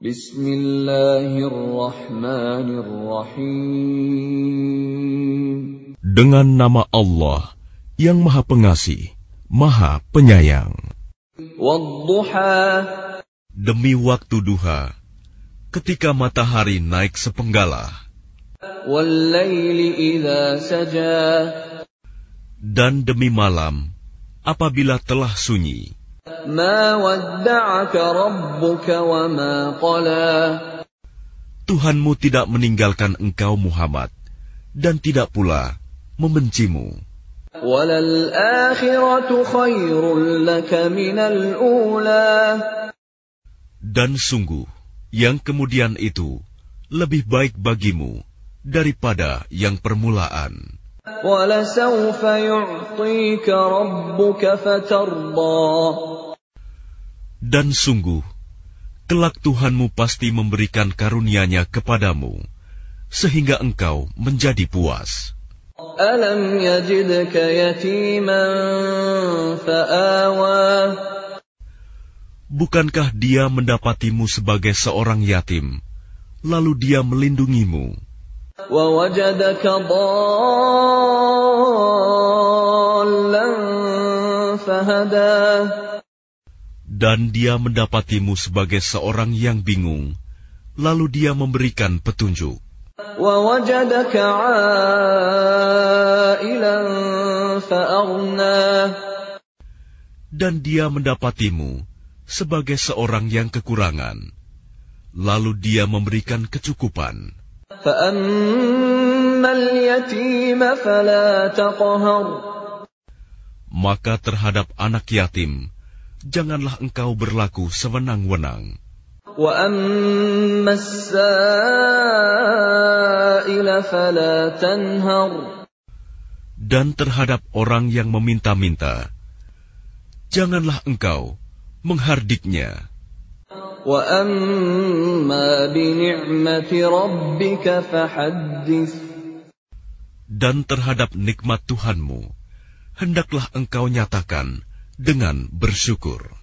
Bismillahirrahmanirrahim. Dengan nama Allah yang Maha Pengasih, Maha Penyayang. Wadduha. Demi waktu duha, ketika matahari naik sepenggalah. Wallaili idza saja. Dan demi malam, apabila telah sunyi. Ma wadda'aka rabbuka wa ma qala. Tuhanmu tidak meninggalkan engkau Muhammad, dan tidak pula membencimu. Walal akhiratu khairul laka minal ula. Dan sungguh, yang kemudian itu lebih baik bagimu daripada yang permulaan. Walasawfa yu'tika rabbuka fatarda. Dan sungguh, kelak Tuhanmu pasti memberikan karunia-Nya kepadamu, sehingga engkau menjadi puas. Alam yajidka yatiman fa'awa. Bukankah Dia mendapatimu sebagai seorang yatim, lalu Dia melindungimu? Wa wajadaka dhallan fahada. Dan Dia mendapatimu sebagai seorang yang bingung, lalu Dia memberikan petunjuk. Wa wajadaka 'ailan fa'aghna. Dan Dia mendapatimu sebagai seorang yang kekurangan, lalu Dia memberikan kecukupan. فَأَمَّا الْيَتِيمَ فَلَا تَقْهَرْ. Maka terhadap anak yatim, janganlah engkau berlaku sewenang-wenang. وَأَمَّا السَّائِلَ فَلَا تَنْهَرْ. Dan terhadap orang yang meminta-minta, janganlah engkau menghardiknya. وَأَمَّا بِنِعْمَةِ رَبِّكَ فَحَدِّثْ. Dan terhadap nikmat Tuhanmu, hendaklah engkau nyatakan dengan bersyukur.